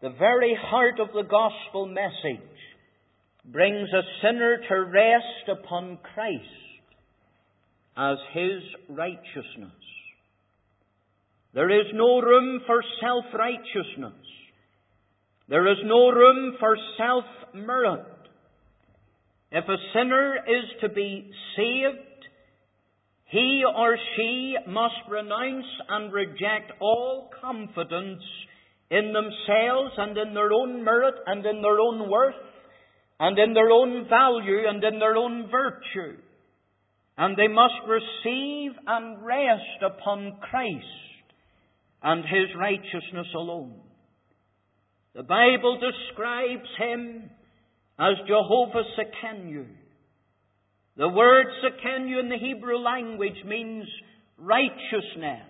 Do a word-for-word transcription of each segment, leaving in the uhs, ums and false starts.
the very heart of the gospel message brings a sinner to rest upon Christ as his righteousness. There is no room for self-righteousness. There is no room for self-merit. If a sinner is to be saved, he or she must renounce and reject all confidence in themselves and in their own merit and in their own worth and in their own value and in their own virtue. And they must receive and rest upon Christ and His righteousness alone. The Bible describes Him as Jehovah Sekenu. The word Sekenu in the Hebrew language means righteousness.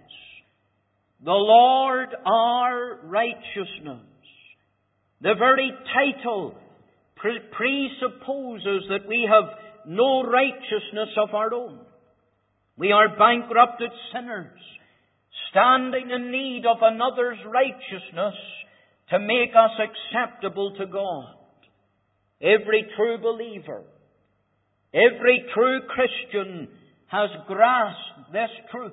The Lord our righteousness. The very title pre- presupposes that we have no righteousness of our own. We are bankrupted sinners, standing in need of another's righteousness to make us acceptable to God. Every true believer, every true Christian has grasped this truth.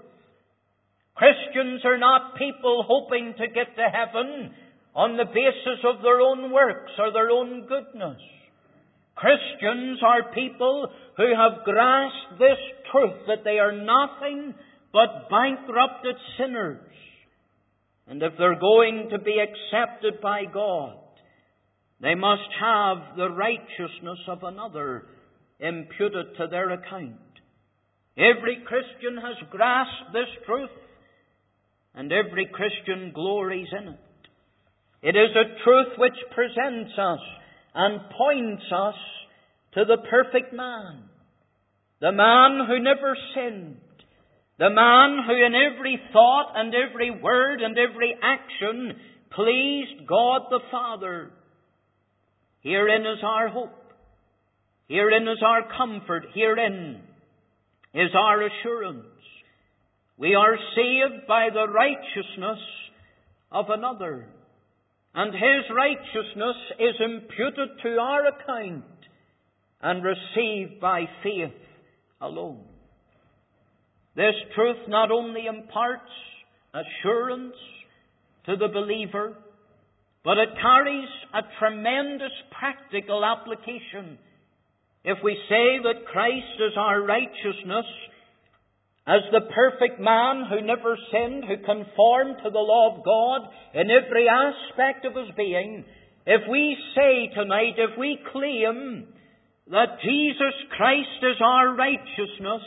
Christians are not people hoping to get to heaven on the basis of their own works or their own goodness. Christians are people who have grasped this truth that they are nothing but bankrupted sinners. And if they're going to be accepted by God, they must have the righteousness of another imputed to their account. Every Christian has grasped this truth, and every Christian glories in it. It is a truth which presents us and points us to the perfect man. The man who never sinned. The man who in every thought and every word and every action pleased God the Father. Herein is our hope. Herein is our comfort. Herein is our assurance. We are saved by the righteousness of another. And His righteousness is imputed to our account and received by faith alone. This truth not only imparts assurance to the believer, but it carries a tremendous practical application. If we say that Christ is our righteousness, as the perfect man who never sinned, who conformed to the law of God in every aspect of his being, if we say tonight, if we claim that Jesus Christ is our righteousness,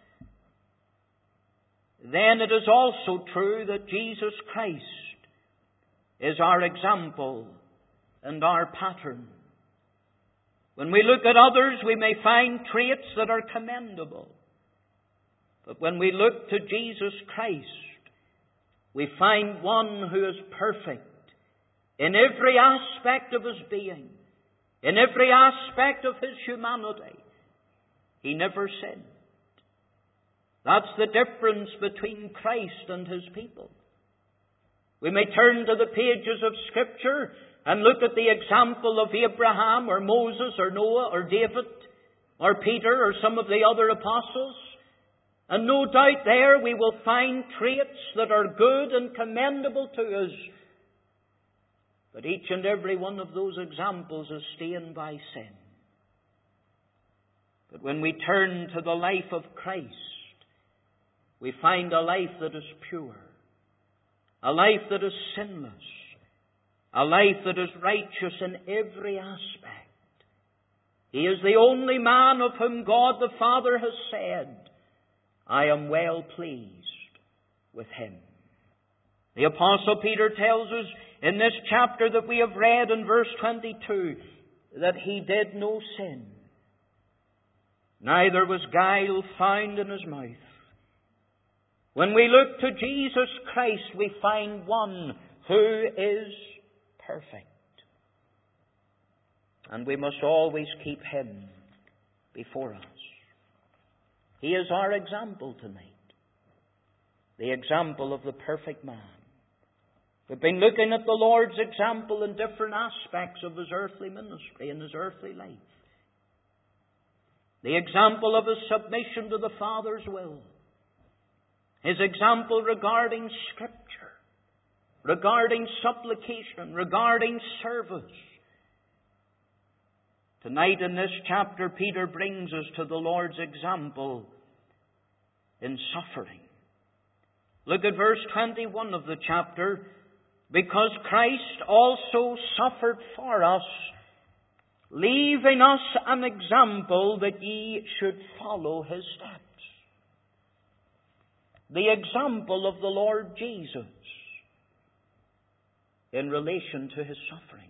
then it is also true that Jesus Christ is our example and our pattern. When we look at others, we may find traits that are commendable. But when we look to Jesus Christ, we find one who is perfect in every aspect of His being, in every aspect of His humanity. He never sinned. That's the difference between Christ and His people. We may turn to the pages of Scripture and look at the example of Abraham or Moses or Noah or David or Peter or some of the other apostles. And no doubt there we will find traits that are good and commendable to us. But each and every one of those examples is stained by sin. But when we turn to the life of Christ, we find a life that is pure, a life that is sinless, a life that is righteous in every aspect. He is the only man of whom God the Father has said, I am well pleased with him. The Apostle Peter tells us in this chapter that we have read in verse twenty-two that he did no sin. Neither was guile found in his mouth. When we look to Jesus Christ, we find one who is perfect. And we must always keep him before us. He is our example tonight. The example of the perfect man. We've been looking at the Lord's example in different aspects of His earthly ministry and His earthly life. The example of His submission to the Father's will. His example regarding Scripture, regarding supplication, regarding service. Tonight in this chapter, Peter brings us to the Lord's example in suffering. Look at verse twenty-one of the chapter. Because Christ also suffered for us, leaving us an example that ye should follow His steps. The example of the Lord Jesus in relation to His sufferings.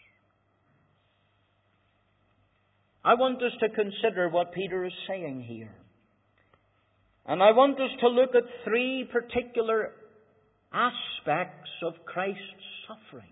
I want us to consider what Peter is saying here. And I want us to look at three particular aspects of Christ's suffering.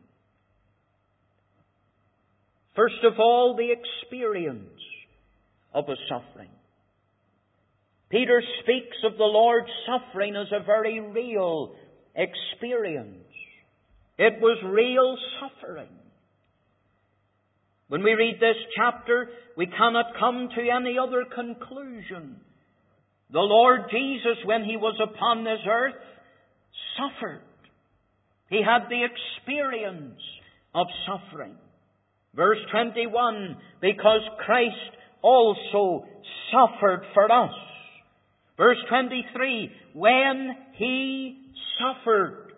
First of all, the experience of His suffering. Peter speaks of the Lord's suffering as a very real experience. It was real suffering. When we read this chapter, we cannot come to any other conclusion. The Lord Jesus, when He was upon this earth, suffered. He had the experience of suffering. Verse twenty-one, because Christ also suffered for us. Verse twenty-three, when He suffered.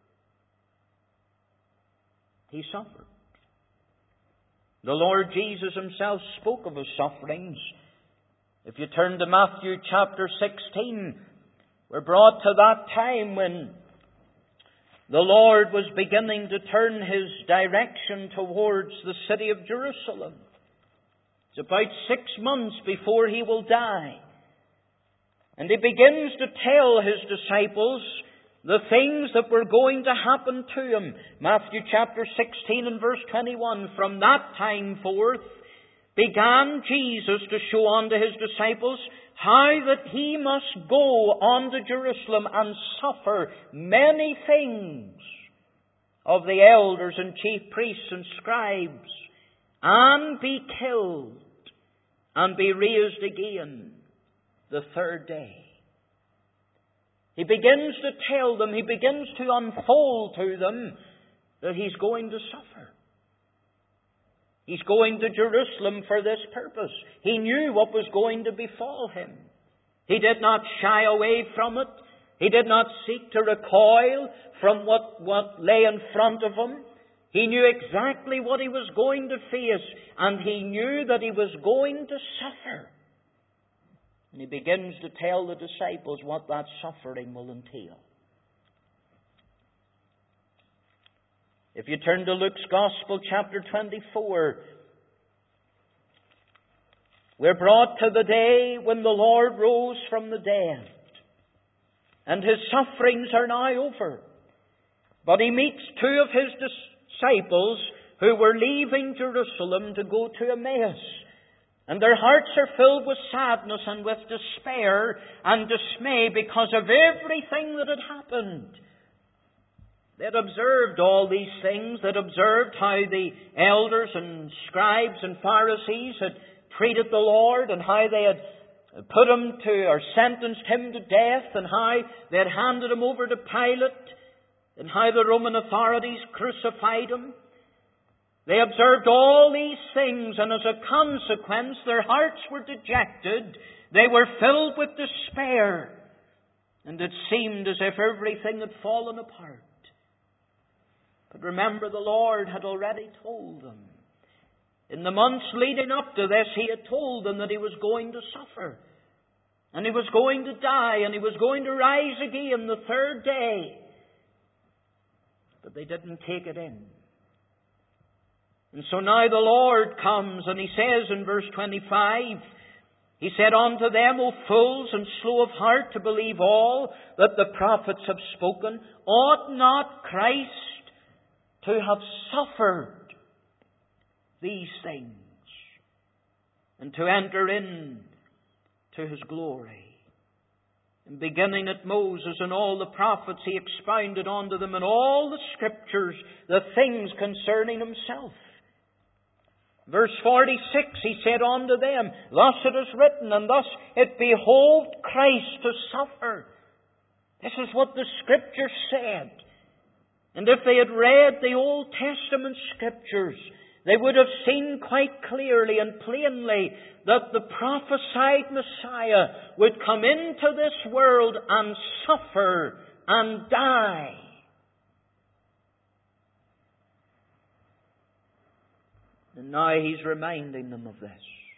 He suffered. The Lord Jesus Himself spoke of His sufferings. If you turn to Matthew chapter sixteen, we're brought to that time when the Lord was beginning to turn His direction towards the city of Jerusalem. It's about six months before He will die. And He begins to tell His disciples the things that were going to happen to Him. Matthew chapter sixteen and verse twenty-one. From that time forth began Jesus to show unto His disciples how that He must go on to Jerusalem and suffer many things of the elders and chief priests and scribes, and be killed, and be raised again the third day. He begins to tell them, He begins to unfold to them that He's going to suffer. He's going to Jerusalem for this purpose. He knew what was going to befall Him. He did not shy away from it. He did not seek to recoil from what, what lay in front of Him. He knew exactly what He was going to face, and He knew that He was going to suffer. And He begins to tell the disciples what that suffering will entail. If you turn to Luke's Gospel, chapter twenty-four, we're brought to the day when the Lord rose from the dead. And His sufferings are now over. But He meets two of His disciples who were leaving Jerusalem to go to Emmaus. And their hearts are filled with sadness and with despair and dismay because of everything that had happened. They'd observed all these things. They'd observed how the elders and scribes and Pharisees had treated the Lord, and how they had put Him to, or sentenced Him to death, and how they had handed Him over to Pilate, and how the Roman authorities crucified Him. They observed all these things, and as a consequence, their hearts were dejected. They were filled with despair, and it seemed as if everything had fallen apart. But remember, the Lord had already told them. In the months leading up to this, He had told them that He was going to suffer. And He was going to die, and He was going to rise again the third day. But they didn't take it in. And so now the Lord comes, and He says in verse twenty-five, He said unto them, O fools and slow of heart to believe all that the prophets have spoken, ought not Christ to have suffered these things and to enter in to His glory? And beginning at Moses and all the prophets, He expounded unto them in all the Scriptures the things concerning Himself. Verse forty-six, He said unto them, Thus it is written, and thus it behoved Christ to suffer. This is what the Scripture said. And if they had read the Old Testament Scriptures, they would have seen quite clearly and plainly that the prophesied Messiah would come into this world and suffer and die. And now He's reminding them of this.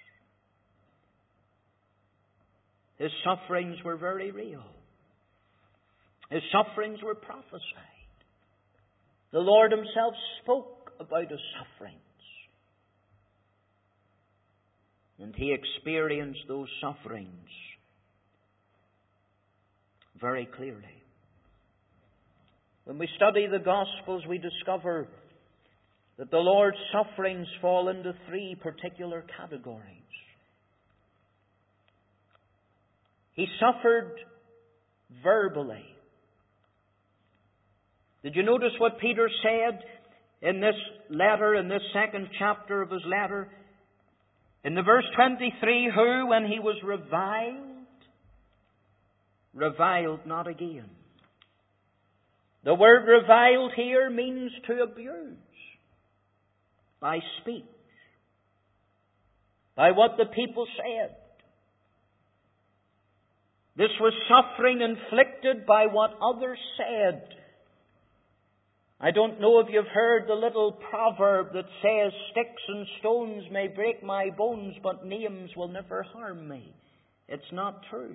His sufferings were very real. His sufferings were prophesied. The Lord Himself spoke about His sufferings. And He experienced those sufferings very clearly. When we study the Gospels, we discover that the Lord's sufferings fall into three particular categories. He suffered verbally. Did you notice what Peter said in this letter, in this second chapter of his letter? In the verse twenty-three, who, when he was reviled, reviled not again. The word reviled here means to abuse by speech, by what the people said. This was suffering inflicted by what others said. I don't know if you've heard the little proverb that says, sticks and stones may break my bones, but names will never harm me. It's not true.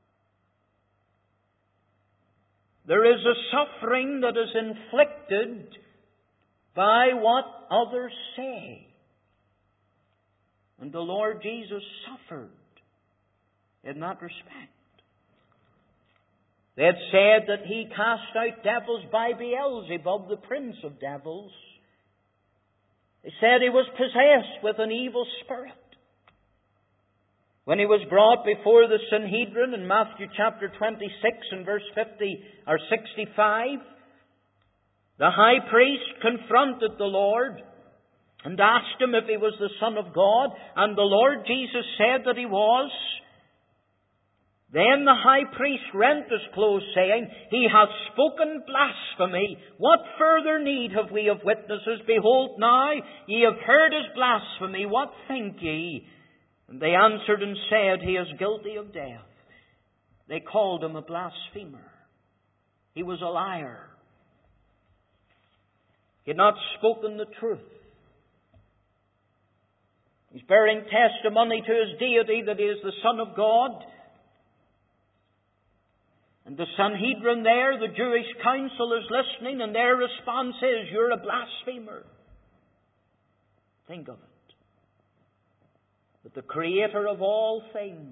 There is a suffering that is inflicted by what others say. And the Lord Jesus suffered in that respect. They had said that He cast out devils by Beelzebub, the prince of devils. They said He was possessed with an evil spirit. When He was brought before the Sanhedrin in Matthew chapter twenty-six and verse fifty or sixty-five, the high priest confronted the Lord and asked Him if He was the Son of God, and the Lord Jesus said that He was. Then the high priest rent his clothes, saying, He hath spoken blasphemy. What further need have we of witnesses? Behold, now ye have heard His blasphemy. What think ye? And they answered and said, He is guilty of death. They called Him a blasphemer. He was a liar. He had not spoken the truth. He's bearing testimony to His deity that He is the Son of God. And the Sanhedrin there, the Jewish council, is listening, and their response is, You're a blasphemer. Think of it. That the Creator of all things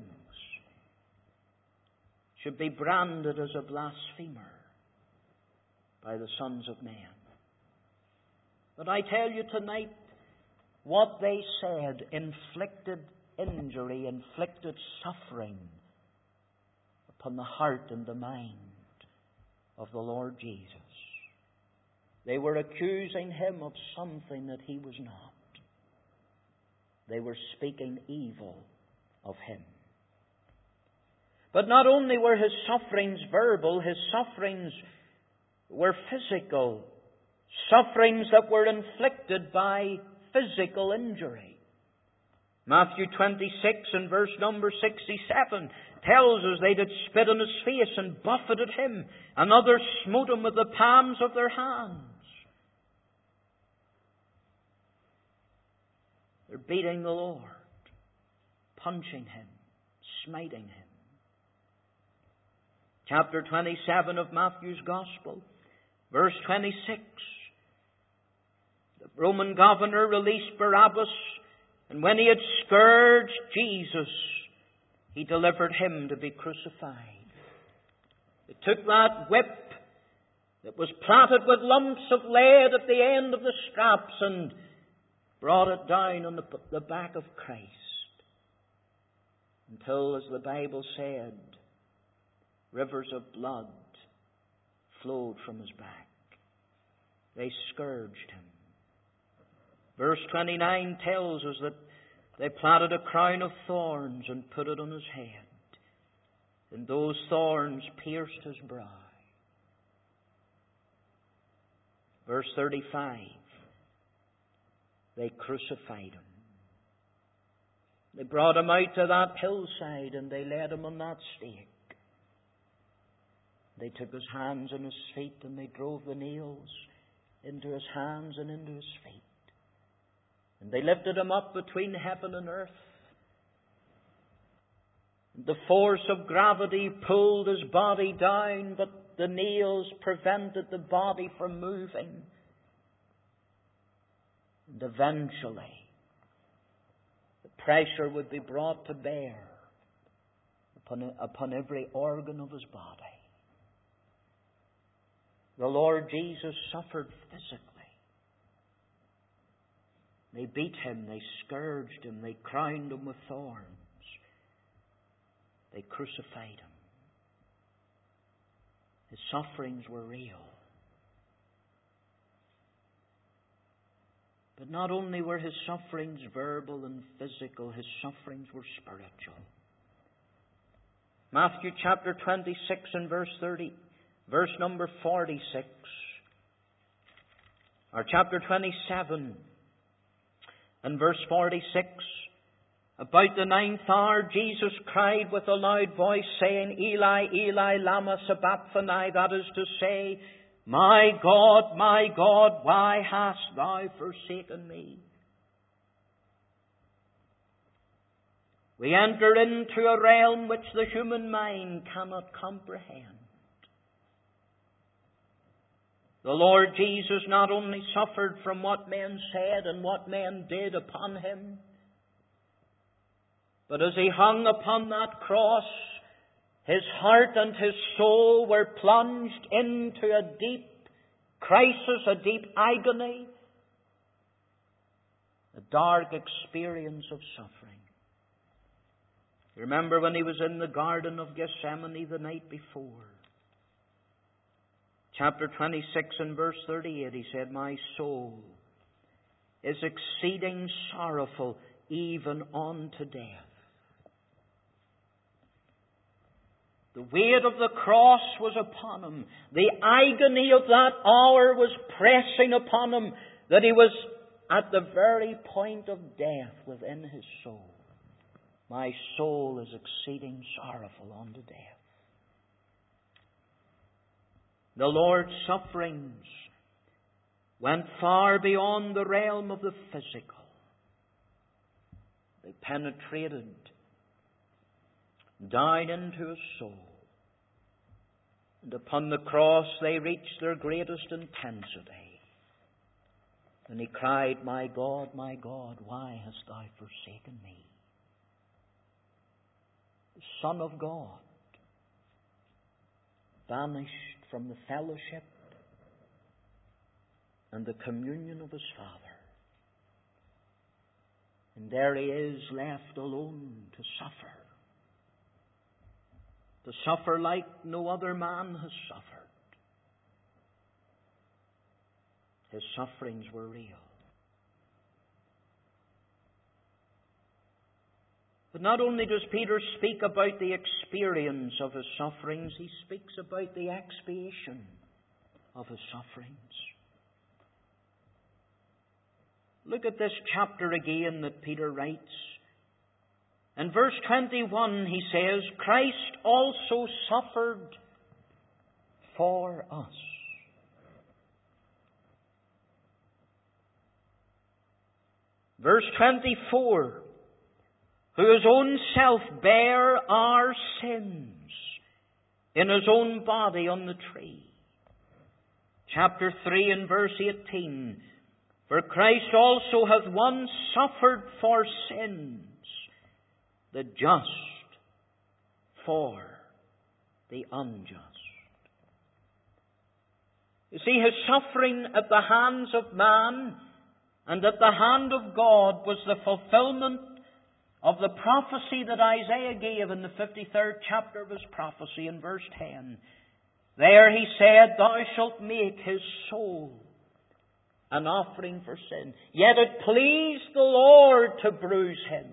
should be branded as a blasphemer by the sons of men. But I tell you tonight, what they said inflicted injury, inflicted suffering upon the heart and the mind of the Lord Jesus. They were accusing Him of something that He was not. They were speaking evil of Him. But not only were His sufferings verbal, His sufferings were physical. Sufferings that were inflicted by physical injury. Matthew twenty-six and verse number sixty-seven tells us they did spit on His face and buffeted Him, and others smote Him with the palms of their hands. They're beating the Lord, punching Him, smiting Him. Chapter twenty-seven of Matthew's Gospel, verse twenty-six. The Roman governor released Barabbas, and when he had scourged Jesus, he delivered Him to be crucified. They took that whip that was plaited with lumps of lead at the end of the straps and brought it down on the, the back of Christ. Until, as the Bible said, Rivers of blood flowed from his back. They scourged him. Verse twenty-nine tells us that they planted a crown of thorns and put it on his head. And those thorns pierced his brow. Verse thirty-five. They crucified him. They brought him out to that hillside and they laid him on that stake. They took his hands and his feet and they drove the nails into his hands and into his feet. And they lifted him up between heaven and earth. The force of gravity pulled his body down, but the nails prevented the body from moving. And eventually, the pressure would be brought to bear upon, upon every organ of his body. The Lord Jesus suffered physically. They beat him, they scourged him, they crowned him with thorns. They crucified him. His sufferings were real. But not only were his sufferings verbal and physical, his sufferings were spiritual. Matthew chapter twenty-six and verse thirty, verse number forty-six, or chapter twenty-seven and verse forty-six. About the ninth hour, Jesus cried with a loud voice, saying, Eli, Eli, lama sabachthani, that is to say, My God, my God, why hast thou forsaken me? We enter into a realm which the human mind cannot comprehend. The Lord Jesus not only suffered from what men said and what men did upon him, but as he hung upon that cross, his heart and his soul were plunged into a deep crisis, a deep agony, a dark experience of suffering. Remember when he was in the Garden of Gethsemane the night before. Chapter twenty-six and verse thirty-eight, he said, My soul is exceeding sorrowful, even unto death. The weight of the cross was upon him. The agony of that hour was pressing upon him, that he was at the very point of death within his soul. My soul is exceeding sorrowful unto death. The Lord's sufferings went far beyond the realm of the physical. They penetrated down into his soul. And upon the cross they reached their greatest intensity. And he cried, My God, my God, why hast thou forsaken me? The Son of God, banished from the fellowship and the communion of his Father. And there he is, left alone to suffer. To suffer like no other man has suffered. His sufferings were real. But not only does Peter speak about the experience of his sufferings, he speaks about the expiation of his sufferings. Look at this chapter again that Peter writes. In verse twenty-one he says, Christ also suffered for us. Verse twenty-four, who his own self bare our sins in his own body on the tree. Chapter three and verse eighteen, for Christ also hath once suffered for sins, the just for the unjust. You see, his suffering at the hands of man and at the hand of God was the fulfillment of the prophecy that Isaiah gave in the fifty-third chapter of his prophecy in verse ten. There he said, Thou shalt make his soul an offering for sin. Yet it pleased the Lord to bruise him.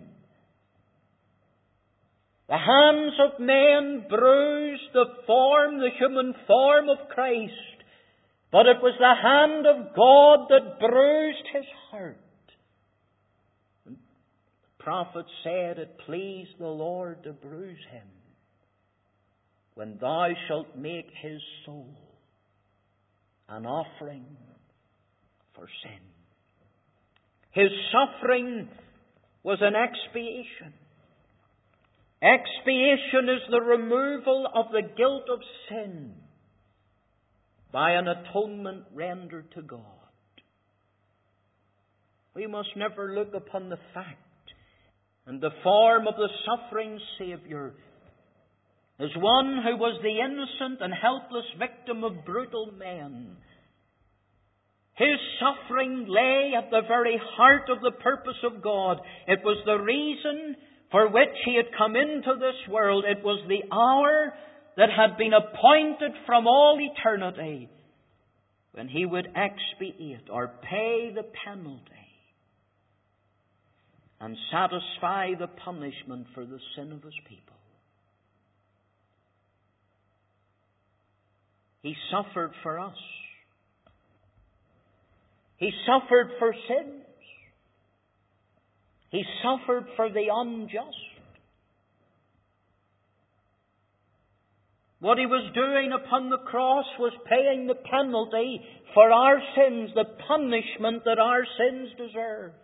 The hands of men bruised the form, the human form of Christ. But it was the hand of God that bruised his heart. And the prophet said, It pleased the Lord to bruise him, when thou shalt make his soul an offering for sin. His suffering was an expiation. Expiation is the removal of the guilt of sin by an atonement rendered to God. We must never look upon the fact and the form of the suffering Saviour as one who was the innocent and helpless victim of brutal men. His suffering lay at the very heart of the purpose of God. It was the reason for which he had come into this world. It was the hour that had been appointed from all eternity when he would expiate or pay the penalty and satisfy the punishment for the sin of his people. He suffered for us. He suffered for sins. He suffered for the unjust. What he was doing upon the cross was paying the penalty for our sins, the punishment that our sins deserved.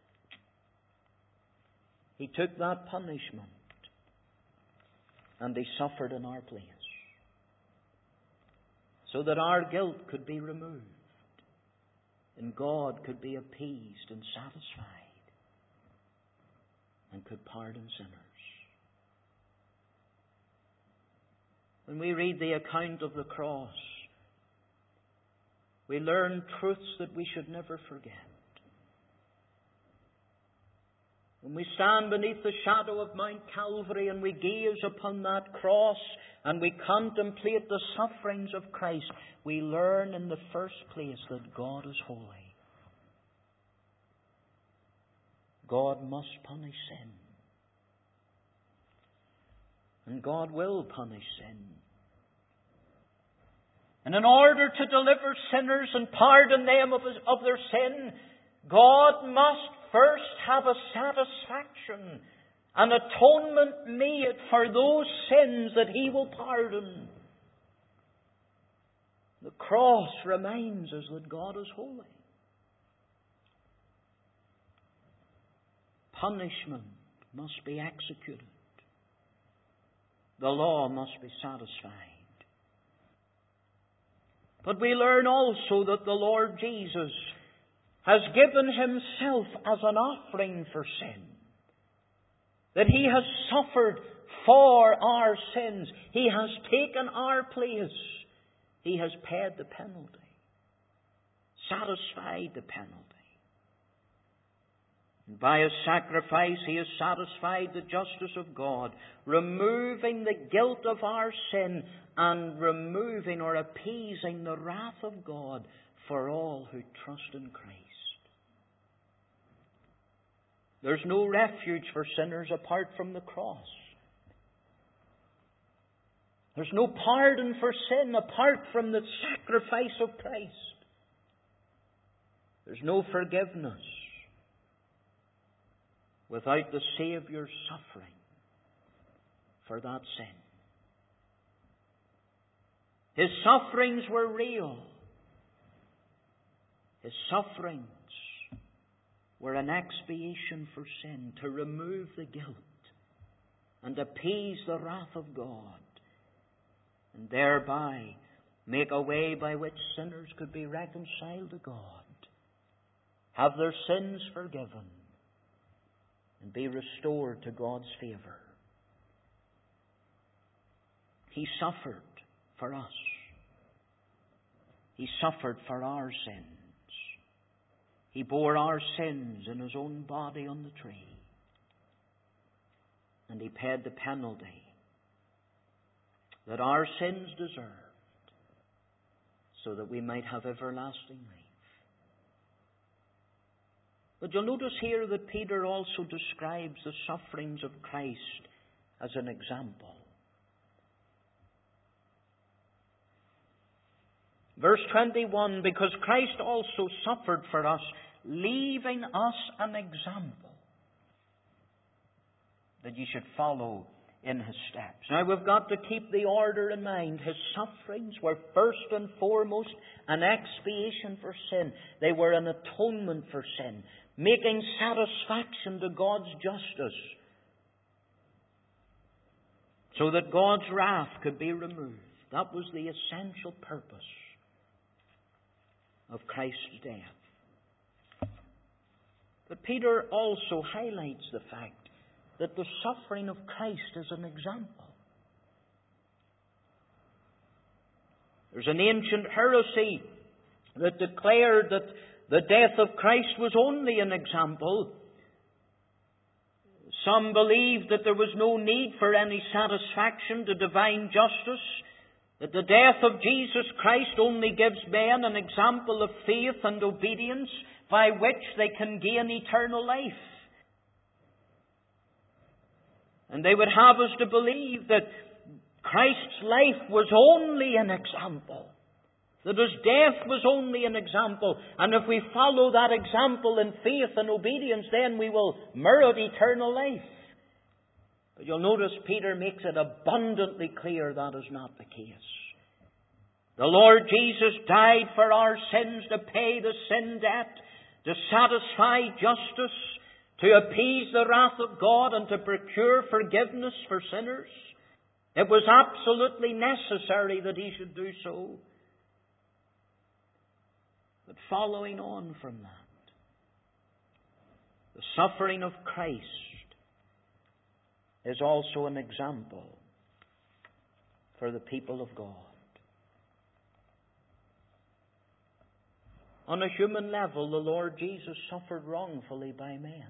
He took that punishment and he suffered in our place so that our guilt could be removed and God could be appeased and satisfied and could pardon sinners. When we read the account of the cross, we learn truths that we should never forget. When we stand beneath the shadow of Mount Calvary and we gaze upon that cross and we contemplate the sufferings of Christ, we learn in the first place that God is holy. God must punish sin. And God will punish sin. And in order to deliver sinners and pardon them of, his, of their sin, God must first have a satisfaction, an atonement made for those sins that He will pardon. The cross reminds us that God is holy. Punishment must be executed. The law must be satisfied. But we learn also that the Lord Jesus has given Himself as an offering for sin. That He has suffered for our sins. He has taken our place. He has paid the penalty. Satisfied the penalty. And by His sacrifice He has satisfied the justice of God, removing the guilt of our sin and removing or appeasing the wrath of God for all who trust in Christ. There's no refuge for sinners apart from the cross. There's no pardon for sin apart from the sacrifice of Christ. There's no forgiveness without the Saviour's suffering for that sin. His sufferings were real. His sufferings were an expiation for sin, to remove the guilt and appease the wrath of God, and thereby make a way by which sinners could be reconciled to God, have their sins forgiven, and be restored to God's favour. He suffered for us. He suffered for our sins. He bore our sins in His own body on the tree. And He paid the penalty that our sins deserved, so that we might have everlasting life. But you'll notice here that Peter also describes the sufferings of Christ as an example. Verse twenty-one, because Christ also suffered for us, leaving us an example that you should follow in His steps. Now we've got to keep the order in mind. His sufferings were first and foremost an expiation for sin. They were an atonement for sin, making satisfaction to God's justice, so that God's wrath could be removed. That was the essential purpose of Christ's death. But Peter also highlights the fact that the suffering of Christ is an example. There's an ancient heresy that declared that the death of Christ was only an example. Some believed that there was no need for any satisfaction to divine justice, that the death of Jesus Christ only gives men an example of faith and obedience by which they can gain eternal life. And they would have us to believe that Christ's life was only an example, that His death was only an example, and if we follow that example in faith and obedience, then we will merit eternal life. But you'll notice Peter makes it abundantly clear that is not the case. The Lord Jesus died for our sins to pay the sin debt, to satisfy justice, to appease the wrath of God, and to procure forgiveness for sinners. It was absolutely necessary that He should do so. But following on from that, the suffering of Christ is also an example for the people of God. On a human level, the Lord Jesus suffered wrongfully by men.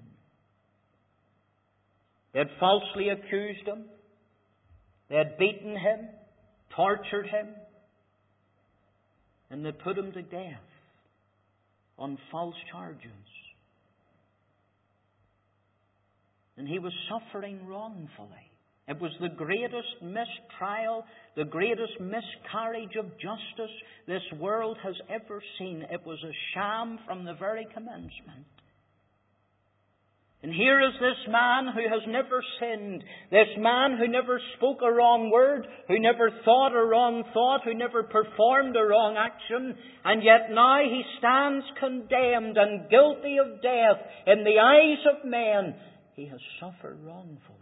They had falsely accused Him. They had beaten Him, tortured Him, and they put Him to death on false charges. And He was suffering wrongfully. It was the greatest mistrial, the greatest miscarriage of justice this world has ever seen. It was a sham from the very commencement. And here is this man who has never sinned, this man who never spoke a wrong word, who never thought a wrong thought, who never performed a wrong action, and yet now he stands condemned and guilty of death in the eyes of men. He has suffered wrongfully.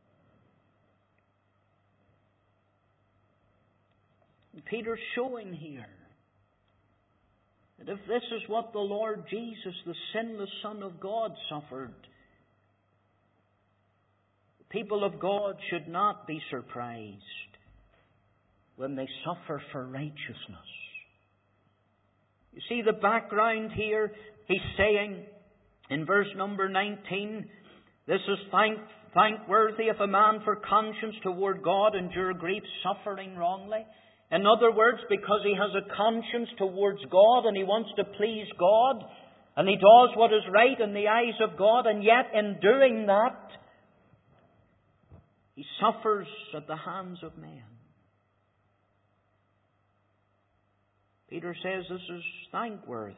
And Peter's showing here that if this is what the Lord Jesus, the sinless Son of God, suffered, people of God should not be surprised when they suffer for righteousness. You see the background here? He's saying in verse number nineteen, this is thank, thankworthy if a man for conscience toward God endure grief suffering wrongly. In other words, because he has a conscience towards God and he wants to please God, and he does what is right in the eyes of God, and yet in doing that, he suffers at the hands of men. Peter says this is thankworthy.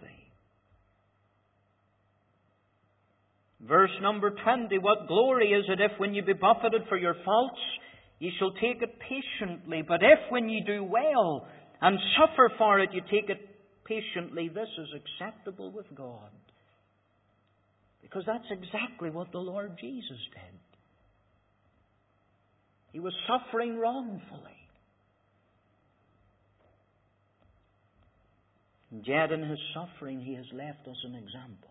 Verse number twenty, what glory is it if when you be buffeted for your faults, ye shall take it patiently. But if when you do well and suffer for it, you take it patiently, this is acceptable with God. Because that's exactly what the Lord Jesus did. He was suffering wrongfully. And yet in His suffering, He has left us an example.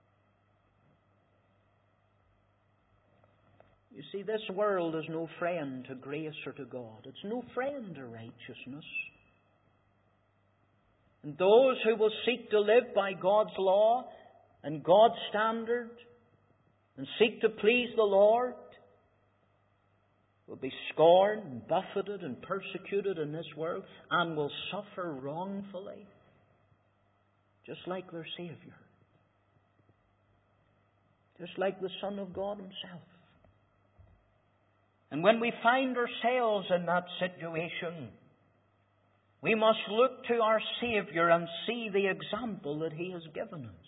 You see, this world is no friend to grace or to God. It's no friend to righteousness. And those who will seek to live by God's law and God's standard and seek to please the Lord, will be scorned, buffeted, and persecuted in this world, and will suffer wrongfully, just like their Saviour, just like the Son of God Himself. And when we find ourselves in that situation, we must look to our Saviour and see the example that He has given us.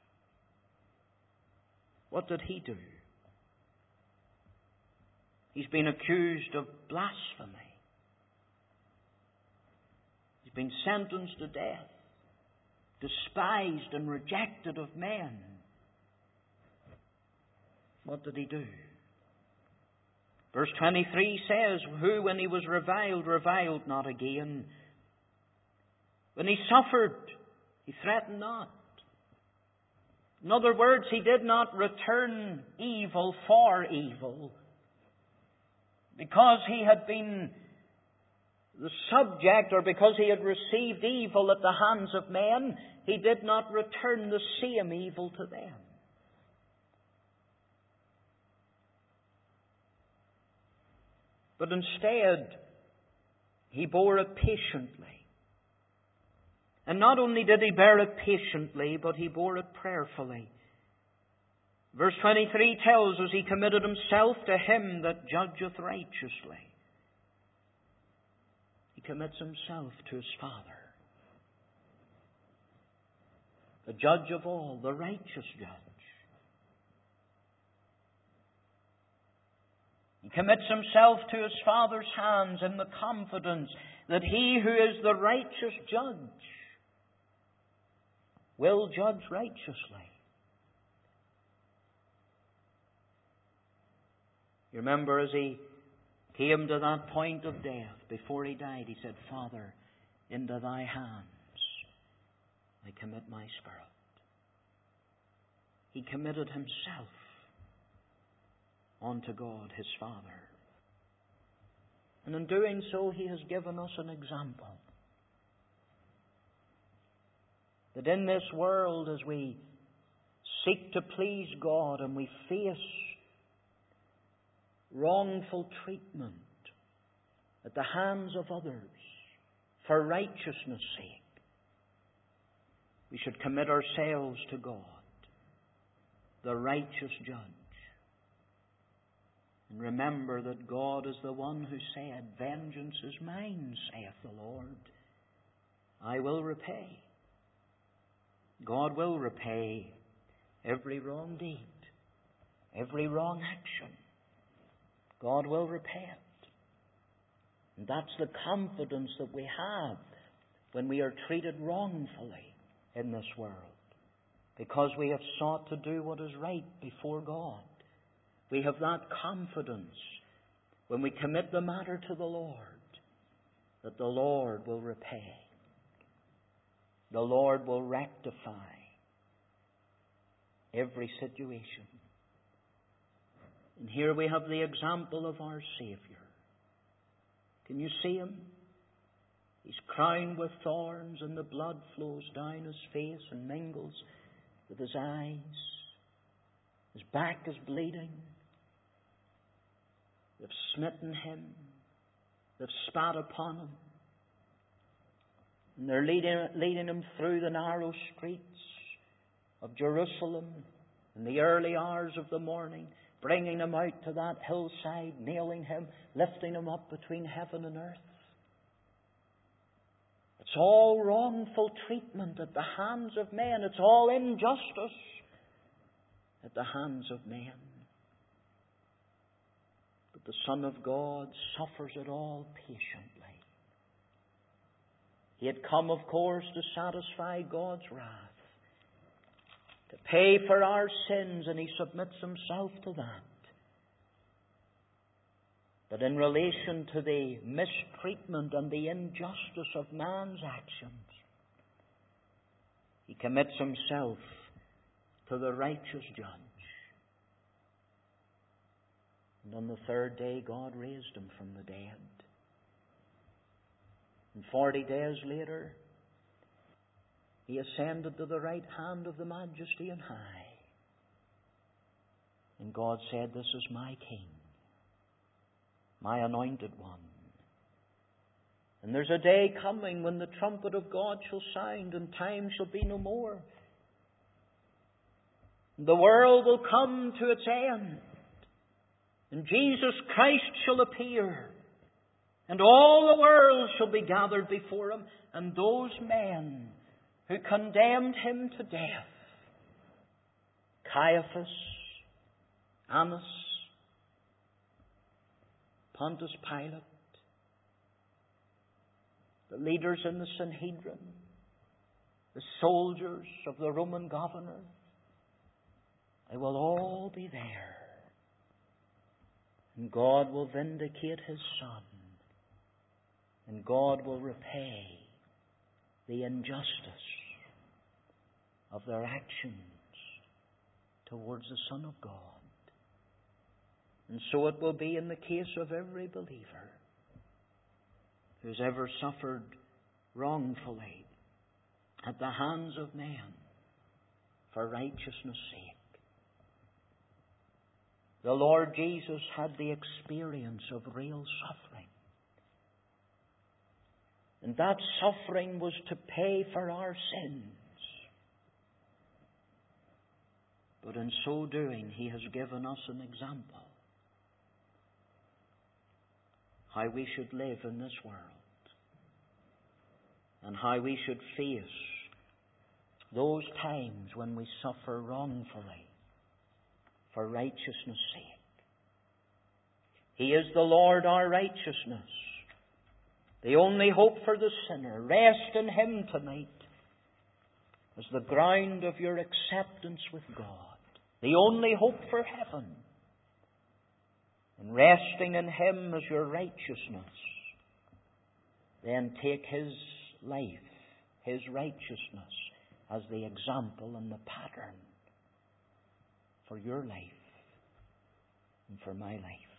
What did He do? He's been accused of blasphemy. He's been sentenced to death, despised and rejected of men. What did He do? Verse twenty-three says, who, when He was reviled, reviled not again. When He suffered, He threatened not. In other words, He did not return evil for evil. Because He had been the subject, or because He had received evil at the hands of men, He did not return the same evil to them. But instead, He bore it patiently. And not only did He bear it patiently, but He bore it prayerfully. Verse twenty-three tells us He committed Himself to Him that judgeth righteously. He commits Himself to His Father, the judge of all, the righteous judge. He commits Himself to His Father's hands in the confidence that He who is the righteous judge will judge righteously. You remember as He came to that point of death, before He died, He said, Father, into Thy hands I commit my spirit. He committed Himself unto God, His Father. And in doing so, He has given us an example. That in this world, as we seek to please God and we face wrongful treatment at the hands of others for righteousness' sake, we should commit ourselves to God, the righteous judge. And remember that God is the one who said, vengeance is mine, saith the Lord. I will repay. God will repay every wrong deed, every wrong action. God will repay it. And that's the confidence that we have when we are treated wrongfully in this world, because we have sought to do what is right before God. We have that confidence when we commit the matter to the Lord, that the Lord will repay. The Lord will rectify every situation. And here we have the example of our Saviour. Can you see Him? He's crowned with thorns, and the blood flows down His face and mingles with His eyes. His back is bleeding. They've smitten Him. They've spat upon Him. And they're leading, leading Him through the narrow streets of Jerusalem in the early hours of the morning, bringing Him out to that hillside, nailing Him, lifting Him up between heaven and earth. It's all wrongful treatment at the hands of men. It's all injustice at the hands of men. But the Son of God suffers it all patiently. He had come, of course, to satisfy God's wrath, to pay for our sins, and He submits Himself to that. But in relation to the mistreatment and the injustice of man's actions, He commits Himself to the righteous judge. And on the third day, God raised Him from the dead. And forty days later, He ascended to the right hand of the Majesty on high. And God said, this is my King. my anointed one. And there's a day coming when the trumpet of God shall sound and time shall be no more. The world will come to its end. And Jesus Christ shall appear. And all the world shall be gathered before Him. And those men who condemned Him to death, Caiaphas, Annas, Pontius Pilate, the leaders in the Sanhedrin, the soldiers of the Roman governor, they will all be there. And God will vindicate His Son. And God will repay the injustice of their actions towards the Son of God. And so it will be in the case of every believer who's ever suffered wrongfully at the hands of men for righteousness' sake. The Lord Jesus had the experience of real suffering. And that suffering was to pay for our sins. But in so doing, He has given us an example how we should live in this world and how we should face those times when we suffer wrongfully for righteousness' sake. He is the Lord our righteousness, the only hope for the sinner. Rest in Him tonight as the ground of your acceptance with God, the only hope for heaven. And resting in Him as your righteousness, then take His life, His righteousness, as the example and the pattern for your life and for my life.